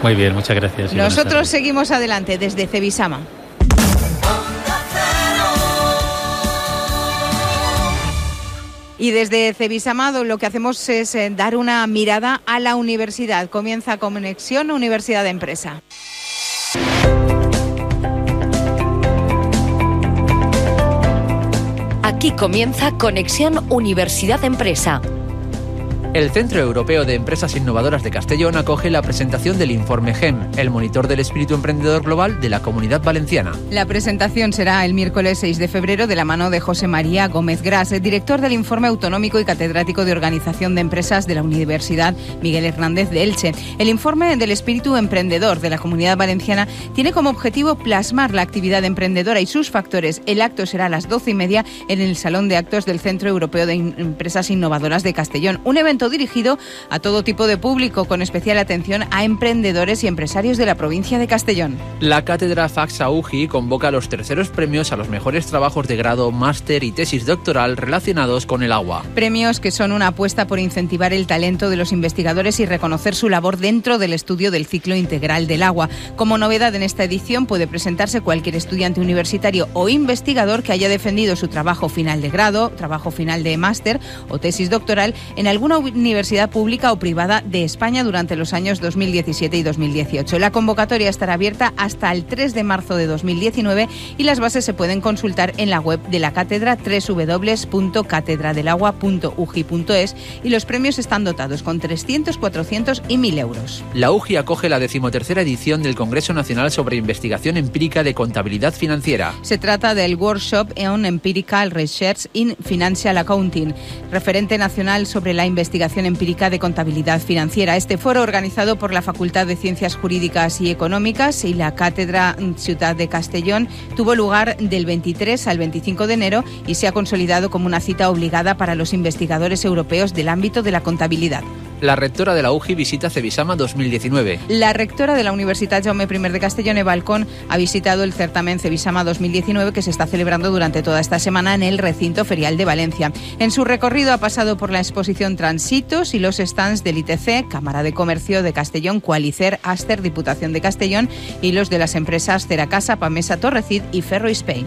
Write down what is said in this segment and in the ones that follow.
Muy bien, muchas gracias. Nosotros seguimos adelante desde Cebisama. Y desde Cebisama lo que hacemos es dar una mirada a la universidad. Comienza Conexión Universidad Empresa. Aquí comienza Conexión Universidad Empresa. El Centro Europeo de Empresas Innovadoras de Castellón acoge la presentación del Informe GEM, el monitor del espíritu emprendedor global de la Comunidad Valenciana. La presentación será el miércoles 6 de febrero de la mano de José María Gómez Gras, director del Informe Autonómico y catedrático de Organización de Empresas de la Universidad Miguel Hernández de Elche. El Informe del espíritu emprendedor de la Comunidad Valenciana tiene como objetivo plasmar la actividad emprendedora y sus factores. El acto será a las 12:30 en el Salón de Actos del Centro Europeo de Empresas Innovadoras de Castellón. Un evento dirigido a todo tipo de público, con especial atención a emprendedores y empresarios de la provincia de Castellón. La cátedra FACSA UGI convoca los terceros premios a los mejores trabajos de grado, máster y tesis doctoral relacionados con el agua. Premios que son una apuesta por incentivar el talento de los investigadores y reconocer su labor dentro del estudio del ciclo integral del agua. Como novedad en esta edición puede presentarse cualquier estudiante universitario o investigador que haya defendido su trabajo final de grado, trabajo final de máster o tesis doctoral en alguna universidad pública o privada de España durante los años 2017 y 2018. La convocatoria estará abierta hasta el 3 de marzo de 2019 y las bases se pueden consultar en la web de la cátedra www.catedradelagua.ugi.es y los premios están dotados con 300, 400 y 1.000 euros. La UGI acoge la 13ª edición del Congreso Nacional sobre Investigación Empírica de Contabilidad Financiera. Se trata del Workshop on Empirical Research in Financial Accounting, referente nacional sobre la investigación empírica de contabilidad financiera. Este foro, organizado por la Facultad de Ciencias Jurídicas y Económicas y la Cátedra Ciutat de Castellón, tuvo lugar del 23 al 25 de enero y se ha consolidado como una cita obligada para los investigadores europeos del ámbito de la contabilidad. La rectora de la UGI visita Cebisama 2019. La rectora de la Universitat Jaume I de Castellón, Eva Alcón, ha visitado el certamen Cebisama 2019 que se está celebrando durante toda esta semana en el recinto ferial de Valencia. En su recorrido ha pasado por la exposición Transitos y los stands del ITC, Cámara de Comercio de Castellón, Qualicer, Aster, Diputación de Castellón y los de las empresas Ceracasa, Pamesa, Torrecid y Ferro Spain.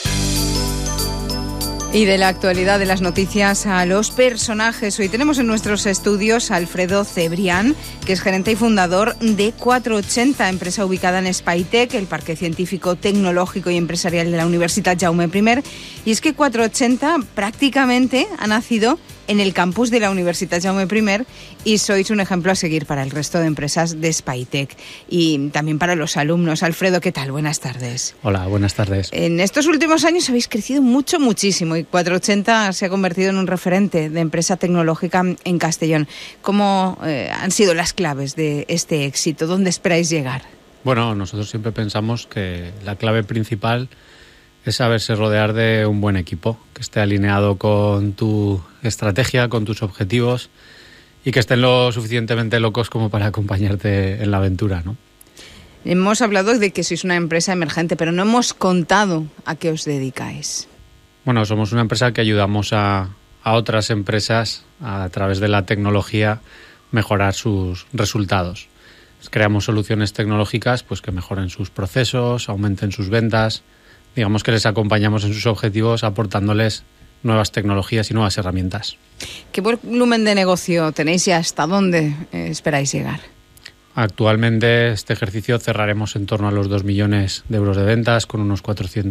Y de la actualidad de las noticias a los personajes. Hoy tenemos en nuestros estudios a Alfredo Cebrián, que es gerente y fundador de 480, empresa ubicada en Spytec, el parque científico, tecnológico y empresarial de la Universitat Jaume I. Y es que 480 prácticamente ha nacido en el campus de la Universitat Jaume I y sois un ejemplo a seguir para el resto de empresas de Spytec y también para los alumnos. Alfredo, ¿qué tal? Buenas tardes. Hola, buenas tardes. En estos últimos años habéis crecido muchísimo y 480 se ha convertido en un referente de empresa tecnológica en Castellón. ¿Cómo han sido las claves de este éxito? ¿Dónde esperáis llegar? Bueno, nosotros siempre pensamos que la clave principal es saberse rodear de un buen equipo, que esté alineado con tu estrategia, con tus objetivos y que estén lo suficientemente locos como para acompañarte en la aventura, ¿no? Hemos hablado de que sois una empresa emergente, pero no hemos contado a qué os dedicáis. Bueno, somos una empresa que ayudamos a otras empresas a través de la tecnología mejorar sus resultados. Creamos soluciones tecnológicas pues que mejoren sus procesos, aumenten sus ventas. Digamos que les acompañamos en sus objetivos aportándoles nuevas tecnologías y nuevas herramientas. ¿Qué volumen de negocio tenéis y hasta dónde esperáis llegar? Actualmente este ejercicio cerraremos en torno a los 2 millones de euros de ventas, con unos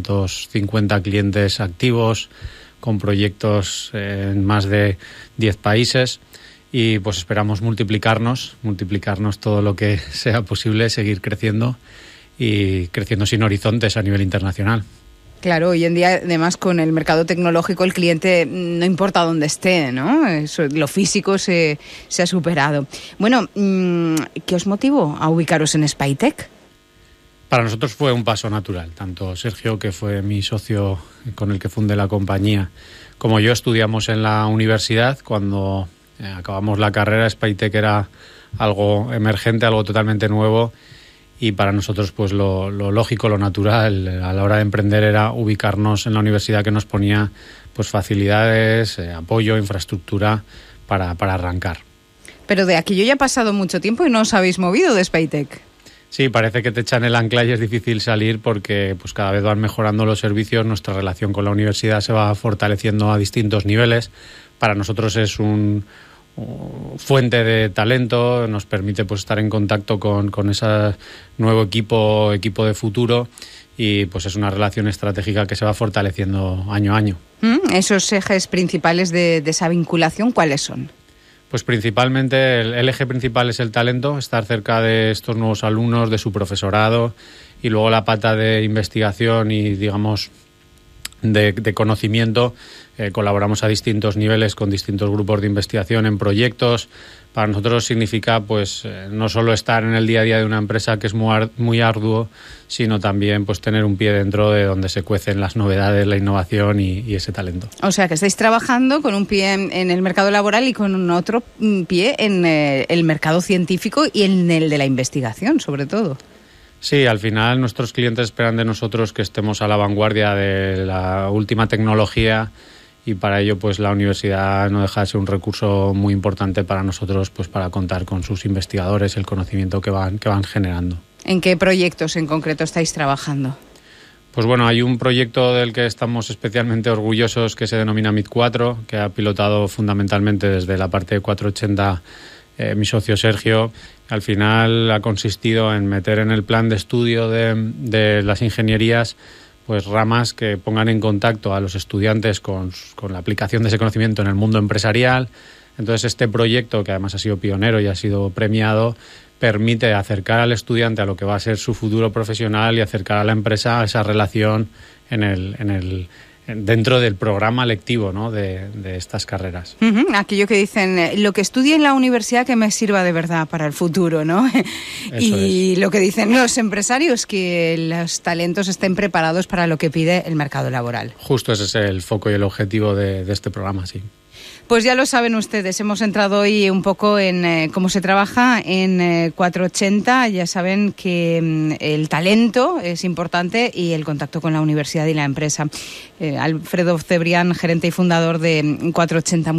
450 clientes activos, con proyectos en más de 10 países y pues esperamos multiplicarnos todo lo que sea posible, seguir creciendo y creciendo sin horizontes a nivel internacional. Claro, hoy en día, además, con el mercado tecnológico, el cliente no importa dónde esté, ¿no? Eso, lo físico se ha superado. Bueno, ¿qué os motivó a ubicaros en Spytec? Para nosotros fue un paso natural. Tanto Sergio, que fue mi socio con el que fundé la compañía, como yo estudiamos en la universidad. Cuando acabamos la carrera, Spytec era algo emergente, algo totalmente nuevo. Y para nosotros pues lo lógico, lo natural a la hora de emprender era ubicarnos en la universidad, que nos ponía pues facilidades, apoyo, infraestructura para arrancar. Pero de aquello ya ha pasado mucho tiempo y no os habéis movido de Spytec. Sí, parece que te echan el ancla y es difícil salir porque pues cada vez van mejorando los servicios, nuestra relación con la universidad se va fortaleciendo a distintos niveles. Para nosotros es un fuente de talento, nos permite pues estar en contacto con ese nuevo equipo de futuro y pues es una relación estratégica que se va fortaleciendo año a año. ¿Esos ejes principales de esa vinculación cuáles son? Pues principalmente el eje principal es el talento, estar cerca de estos nuevos alumnos, de su profesorado, y luego la pata de investigación y, digamos, de conocimiento. Colaboramos a distintos niveles con distintos grupos de investigación en proyectos. Para nosotros significa pues no solo estar en el día a día de una empresa, que es muy arduo, sino también pues tener un pie dentro de donde se cuecen las novedades, la innovación y ese talento. O sea, que estáis trabajando con un pie en el mercado laboral y con otro pie en el mercado científico y en el de la investigación, sobre todo. Sí, al final nuestros clientes esperan de nosotros que estemos a la vanguardia de la última tecnología, y para ello pues la universidad no deja de ser un recurso muy importante para nosotros, pues para contar con sus investigadores, el conocimiento que van generando. ¿En qué proyectos en concreto estáis trabajando? Pues bueno, hay un proyecto del que estamos especialmente orgullosos que se denomina MIT4, que ha pilotado fundamentalmente desde la parte de 480 mi socio Sergio. Al final ha consistido en meter en el plan de estudio de las ingenierías pues ramas que pongan en contacto a los estudiantes con la aplicación de ese conocimiento en el mundo empresarial. Entonces este proyecto, que además ha sido pionero y ha sido premiado, permite acercar al estudiante a lo que va a ser su futuro profesional y acercar a la empresa a esa relación dentro del programa lectivo, ¿no?, de estas carreras. Aquello que dicen, lo que estudie en la universidad que me sirva de verdad para el futuro, ¿no? Y lo que dicen los empresarios, que los talentos estén preparados para lo que pide el mercado laboral. Justo ese es el foco y el objetivo de este programa, sí. Pues ya lo saben ustedes, hemos entrado hoy un poco en cómo se trabaja en 480. Ya saben que el talento es importante y el contacto con la universidad y la empresa. Alfredo Cebrián, gerente y fundador de 480.